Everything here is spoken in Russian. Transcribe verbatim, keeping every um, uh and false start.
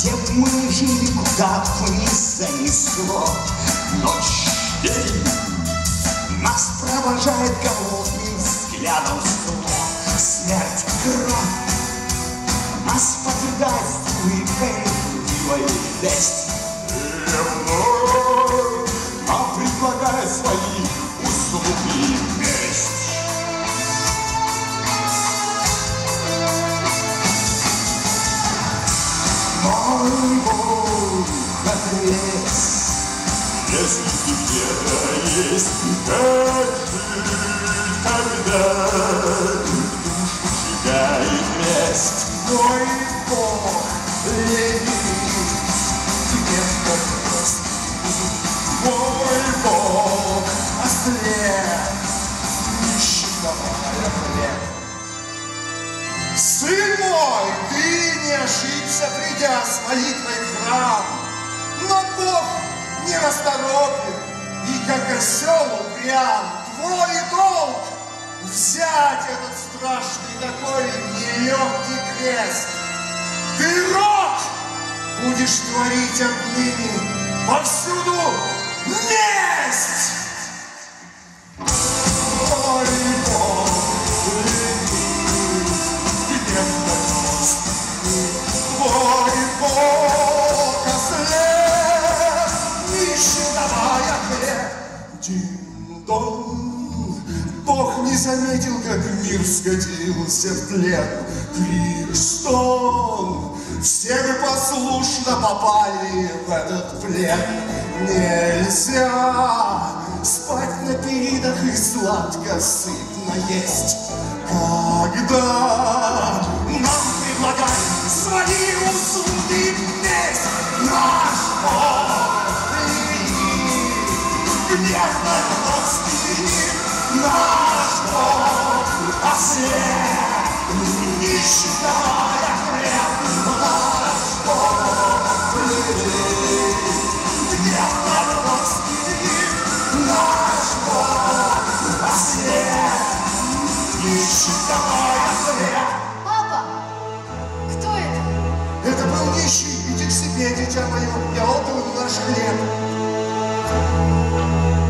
Где б мы ни жили, куда бы ни занесло, ночь, день нас провожает голодным взглядом зло. Смерть, кровь нас подвергает стойкой дивой весть. Нам предлагает свои услуги месть. Мой Бог ответ, если тебе есть как жить, когда душу сжигает месть. Мой Бог левит, тебе вопрос. Мой Бог ослеп, ищи давая хлеб. Сын мой, ты не ошибся, придя с молитвой в храм, но Бог не расторопен и как осел упрям. Твой долг взять этот страшный такой нелегкий крест. Ты, род, будешь творить отныне повсюду месть. Мой Бог, твой Бог ослеп, нищим давая хлеб. Дин-дон, Бог не заметил, как мир скатился в тлен. Крик-стон, все мы послушно попали в этот плен. Нельзя спать на перинах и сладко сытно есть, когда нам предлагают свои услуги месть. Наш Бог летит, гневно родственник. Наш Бог ослеп, ищет давая хлеб. Наш Бог летит, гневно родственник. Наш Бог ослеп, ищет давая хлеб. Папа, кто это? Это был нищий, иди к себе, дитя мое, я отдал ему наш хлеб.